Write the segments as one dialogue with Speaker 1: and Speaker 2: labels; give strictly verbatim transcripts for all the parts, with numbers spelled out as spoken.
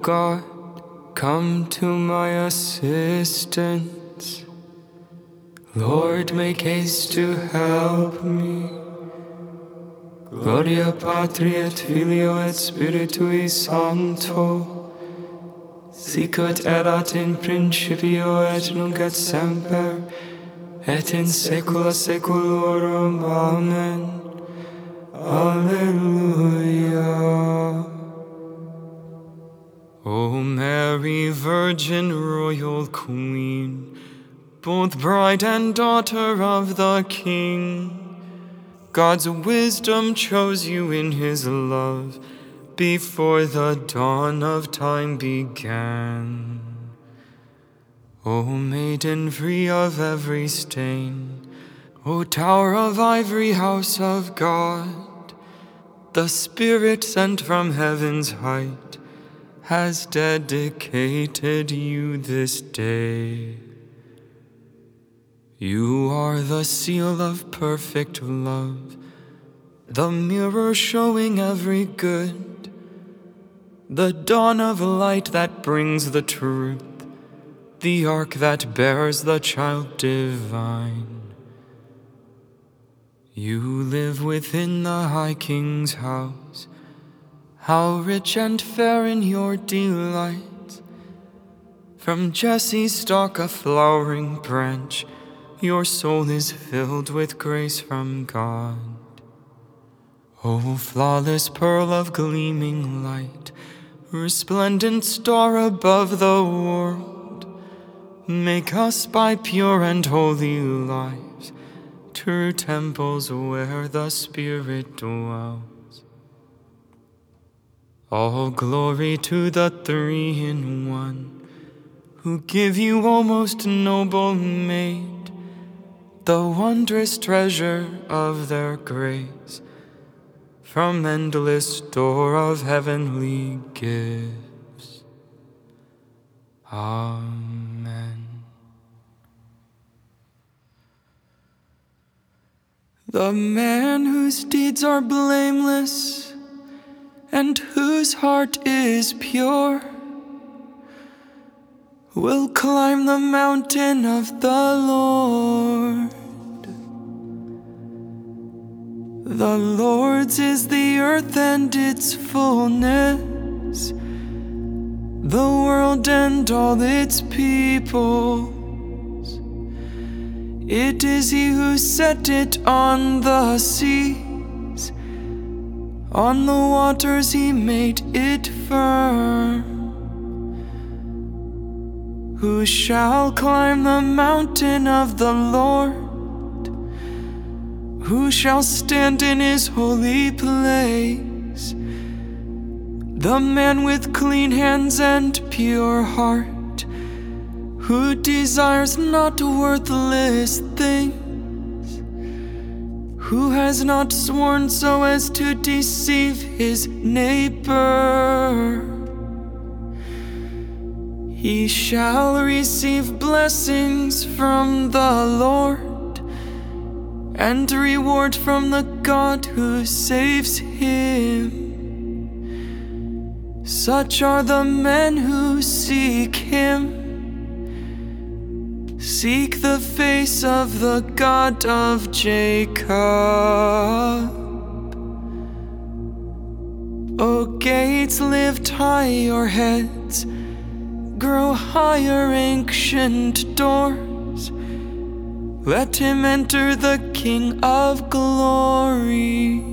Speaker 1: God, come to my assistance. Lord, make haste to help me. Gloria Patri et Filio et Spiritui Sancto, sic ut erat in principio et nunc et semper, et in saecula saeculorum. Amen. Alleluia. O Mary, Virgin, Royal Queen, both bride and daughter of the King, God's wisdom chose you in his love before the dawn of time began. O maiden free of every stain, O tower of ivory, house of God, the Spirit sent from heaven's height has dedicated you this day. You are the seal of perfect love, the mirror showing every good, the dawn of light that brings the truth, the ark that bears the child divine. You live within the High King's house. How rich and fair in your delight! From Jesse's stalk a flowering branch, your soul is filled with grace from God. O flawless pearl of gleaming light, resplendent star above the world, make us by pure and holy lives true temples where the Spirit dwells. All glory to the Three in One, who give you, O most noble maid, the wondrous treasure of their grace, from endless store of heavenly gifts. Amen. The man whose deeds are blameless and whose heart is pure will climb the mountain of the Lord. The Lord's is the earth and its fullness, the world and all its people. It is he who set it on the seas, on the waters he made it firm. Who shall climb the mountain of the Lord? Who shall stand in his holy place? The man with clean hands and pure heart, who desires not worthless things, who has not sworn so as to deceive his neighbor. He shall receive blessings from the Lord, and reward from the God who saves him. Such are the men who seek him. Seek the face of the God of Jacob. O gates, lift high your heads, grow higher, ancient doors. Let him enter, the King of glory.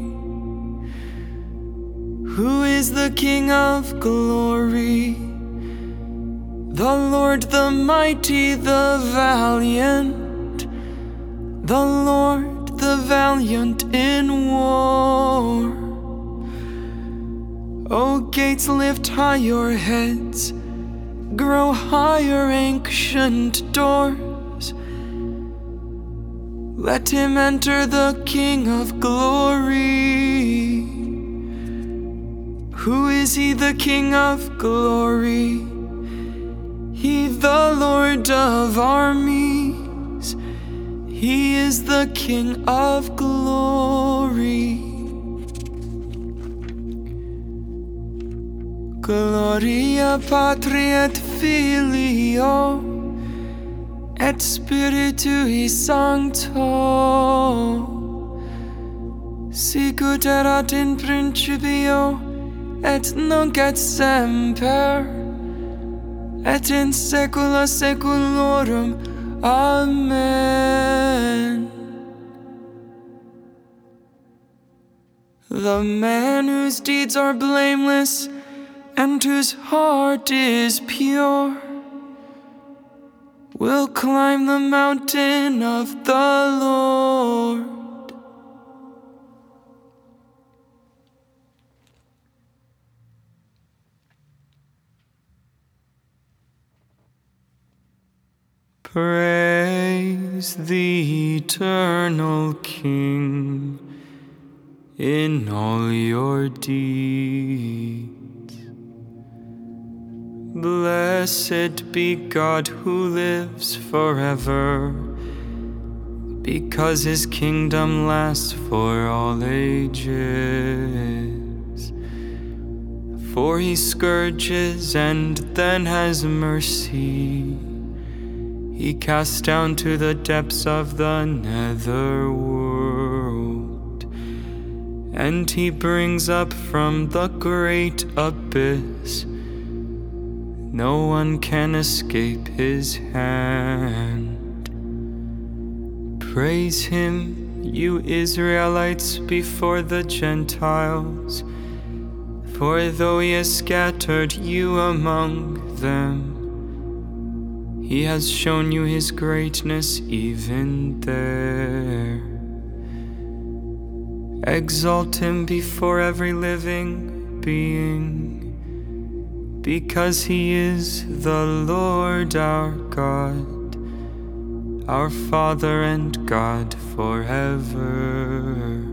Speaker 1: Who is the King of glory? The Lord, the mighty, the valiant, the Lord, the valiant in war. O gates, lift high your heads, grow higher, ancient doors. Let him enter, the King of glory. Who is he, the King of glory? He, the Lord of armies. He is the King of glory. Gloria Patri et Filio et Spiritui Sancto, sicut erat in principio, et nunc et semper, et in saecula saeculorum. Amen. The man whose deeds are blameless and whose heart is pure will climb the mountain of the Lord. Praise the eternal King in all your deeds. Blessed be God who lives forever, because his kingdom lasts for all ages. For he scourges and then has mercy. He casts down to the depths of the nether world, and he brings up from the great abyss. No one can escape his hand. Praise him, you Israelites, before the Gentiles, for though he has scattered you among them, he has shown you his greatness even there. Exalt him before every living being, because he is the Lord our God, our Father and God forever.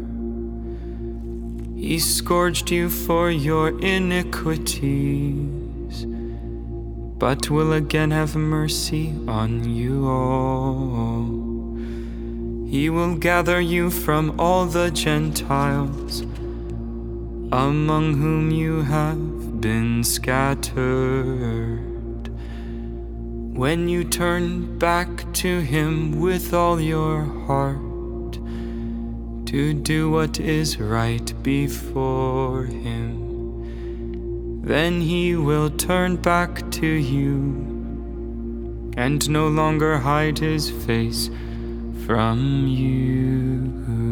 Speaker 1: He scourged you for your iniquities, but will again have mercy on you all. He will gather you from all the Gentiles, among whom you have been scattered. When you turn back to him with all your heart, to do what is right before him, then he will turn back to you and no longer hide his face from you.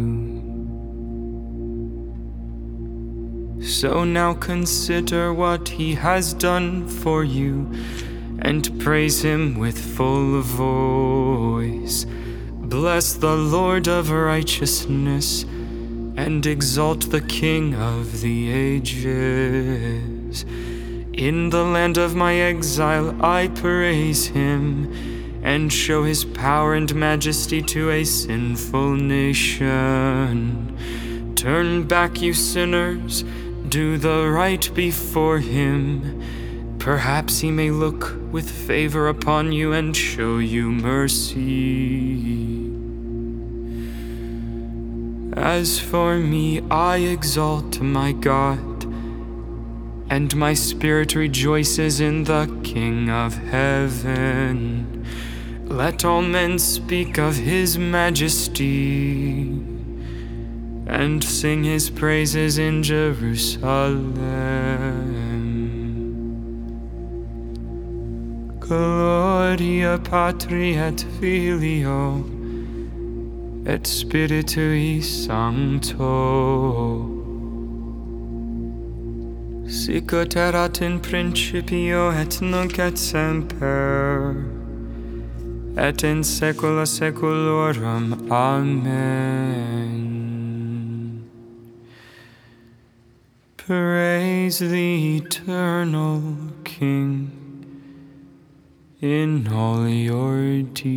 Speaker 1: So now consider what he has done for you and praise him with full voice. Bless the Lord of righteousness and exalt the King of the ages. In the land of my exile I praise him and show his power and majesty to a sinful nation. Turn back, you sinners, do the right before him. Perhaps he may look with favor upon you and show you mercy. As for me, I exalt my God, and my spirit rejoices in the King of heaven. Let all men speak of his majesty and sing his praises in Jerusalem. Gloria Patri et Filio et Spiritui Sancto, sicut erat in principio et nunc et semper, et in saecula saeculorum. Amen. Praise the eternal King in all your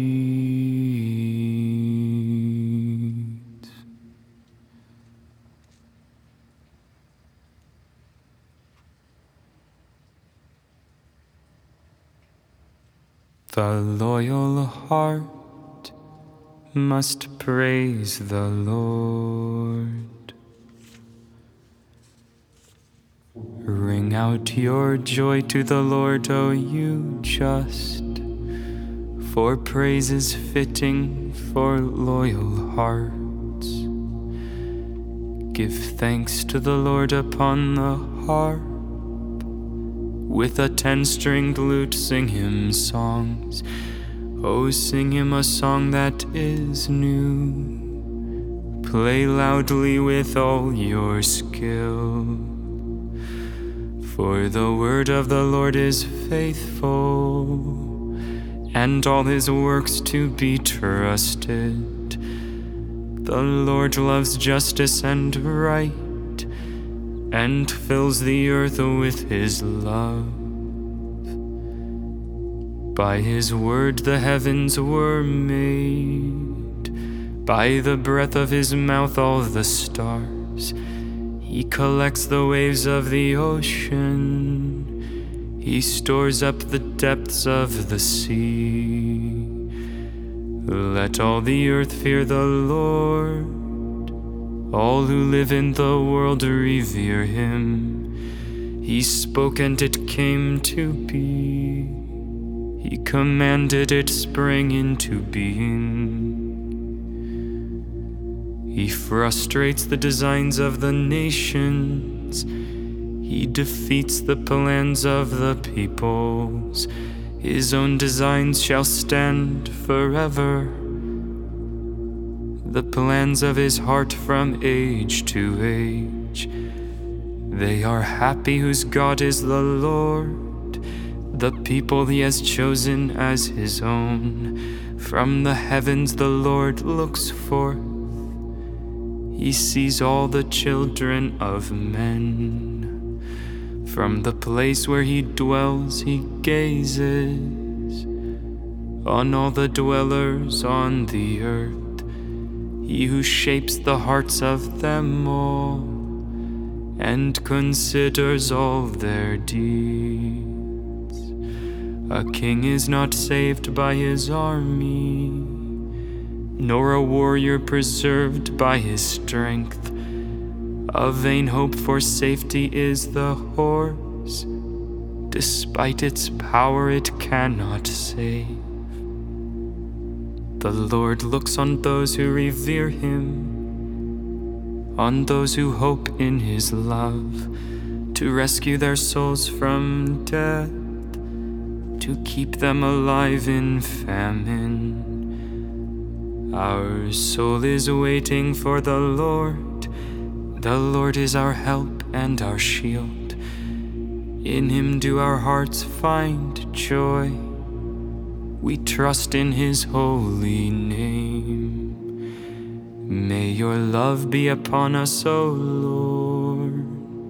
Speaker 1: deeds. The loyal heart must praise the Lord. Ring out your joy to the Lord, O you just, for praise is fitting for loyal hearts. Give thanks to the Lord upon the harp. With a ten-stringed lute sing him songs. Oh, sing him a song that is new. Play loudly with all your skill. For the word of the Lord is faithful, and all his works to be trusted. The Lord loves justice and right, and fills the earth with his love. By his word the heavens were made, by the breath of his mouth all the stars. He collects the waves of the ocean, he stores up the depths of the sea. Let all the earth fear the Lord, all who live in the world revere him. He spoke and it came to be, he commanded it sprang into being. He frustrates the designs of the nations, he defeats the plans of the peoples. His own designs shall stand forever, the plans of his heart from age to age. They are happy whose God is the Lord, the people he has chosen as his own. From the heavens the Lord looks forth, he sees all the children of men. From the place where he dwells he gazes on all the dwellers on the earth. He who shapes the hearts of them all and considers all their deeds. A king is not saved by his army, nor a warrior preserved by his strength. A vain hope for safety is the horse, despite its power it cannot save. The Lord looks on those who revere him, on those who hope in his love, to rescue their souls from death, to keep them alive in famine. Our soul is waiting for the Lord. The Lord is our help and our shield. In him do our hearts find joy. We trust in his holy name. May your love be upon us, O Lord,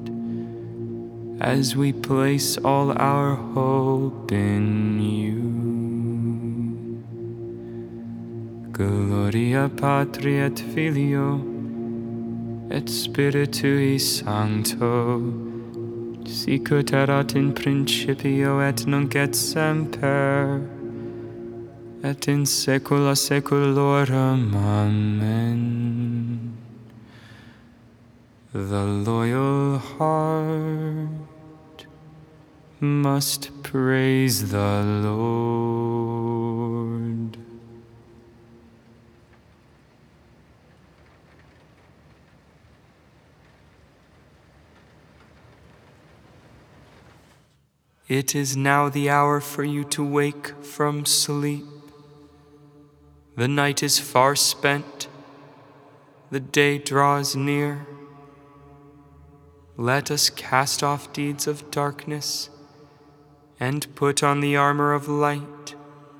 Speaker 1: as we place all our hope in you. Gloria Patri et Filio et Spiritui Sancto, sicut erat in principio et nunc et semper, et in saecula saeculorum. Amen. The loyal heart must praise the Lord. It is now the hour for you to wake from sleep. The night is far spent, the day draws near. Let us cast off deeds of darkness and put on the armor of light.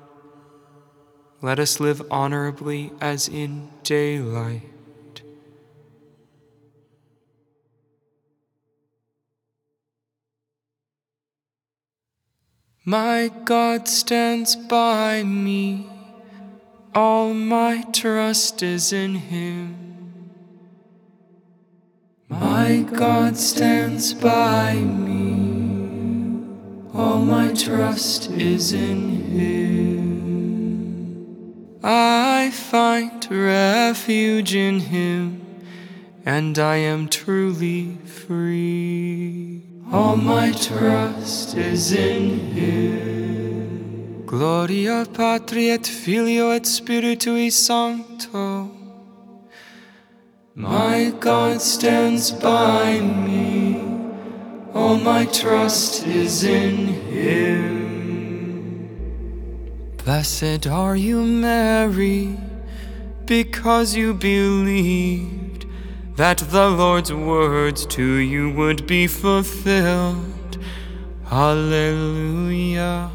Speaker 1: Let us live honorably as in daylight. My God stands by me, all my trust is in him. My God stands by me, all my trust is in him. I find refuge in him, and I am truly free. all my trust is in Him. Gloria Patri et Filio et Spiritui Sancto. My God stands by me, all my trust is in Him. Blessed are you, Mary, because you believed that the Lord's words to you would be fulfilled. Hallelujah.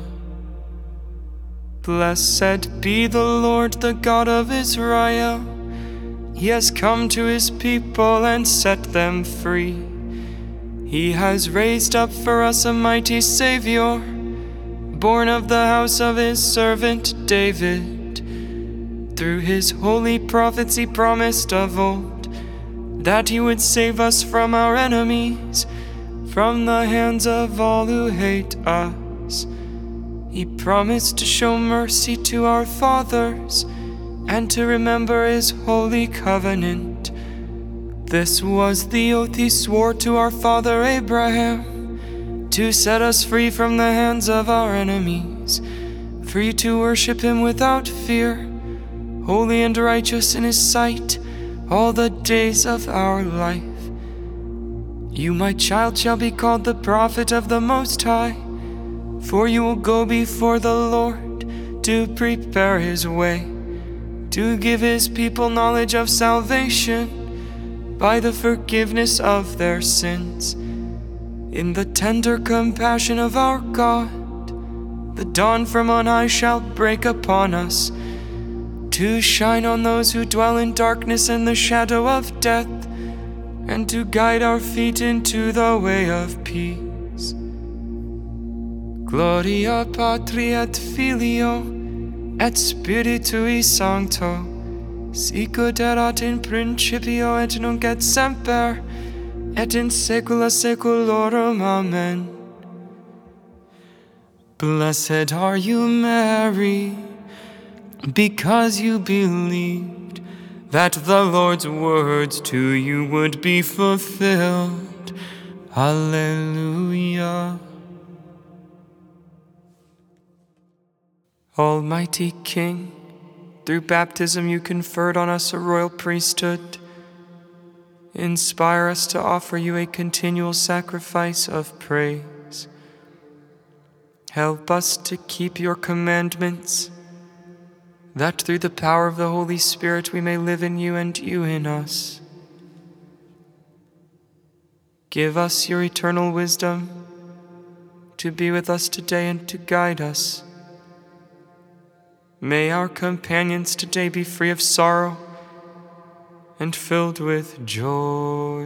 Speaker 1: Blessed be the Lord, the God of Israel. He has come to His people and set them free. He has raised up for us a mighty Savior, born of the house of His servant David. Through His holy prophets He promised of old that He would save us from our enemies, from the hands of all who hate us. He promised to show mercy to our fathers and to remember His holy covenant. This was the oath He swore to our father Abraham, to set us free from the hands of our enemies, free to worship Him without fear, holy and righteous in His sight all the days of our life. You, my child, shall be called the prophet of the Most High, for you will go before the Lord to prepare His way, to give His people knowledge of salvation by the forgiveness of their sins. In the tender compassion of our God, the dawn from on high shall break upon us, to shine on those who dwell in darkness and the shadow of death, and to guide our feet into the way of peace. Gloria Patri et Filio et Spiritui Sancto, sicut erat in principio et nunc et semper, et in saecula saeculorum. Amen. Blessed are you, Mary, because you believed that the Lord's words to you would be fulfilled. Alleluia. Almighty King, through baptism you conferred on us a royal priesthood. Inspire us to offer you a continual sacrifice of praise. Help us to keep your commandments, that through the power of the Holy Spirit we may live in you and you in us. Give us your eternal wisdom to be with us today and to guide us. May our companions today be free of sorrow and filled with joy.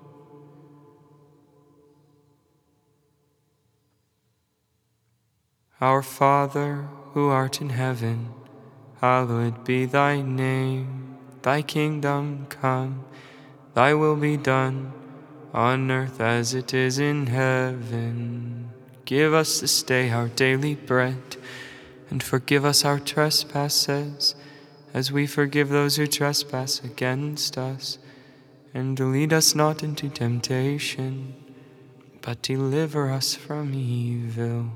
Speaker 1: Our Father, who art in heaven, hallowed be thy name. Thy kingdom come, thy will be done, on earth as it is in heaven. Give us this day our daily bread, and forgive us our trespasses, as we forgive those who trespass against us. And lead us not into temptation, but deliver us from evil.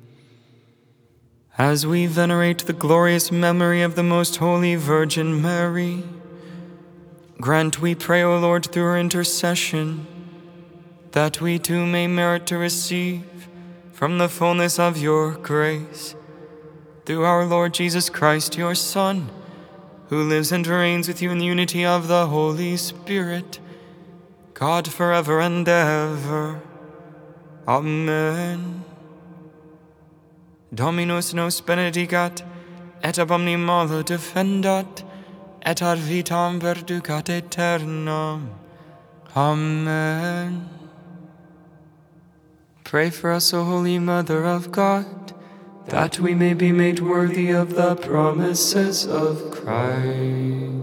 Speaker 1: As we venerate the glorious memory of the Most Holy Virgin Mary, grant, we pray, O Lord, through her intercession, that we too may merit to receive from the fullness of your grace, through our Lord Jesus Christ, your Son, who lives and reigns with you in the unity of the Holy Spirit, God forever and ever. Amen. Dominus nos benedicat, et ab omni malo defendat, et ad vitam perducat aeternam. Amen. Pray for us, O Holy Mother of God, that we may be made worthy of the promises of Christ.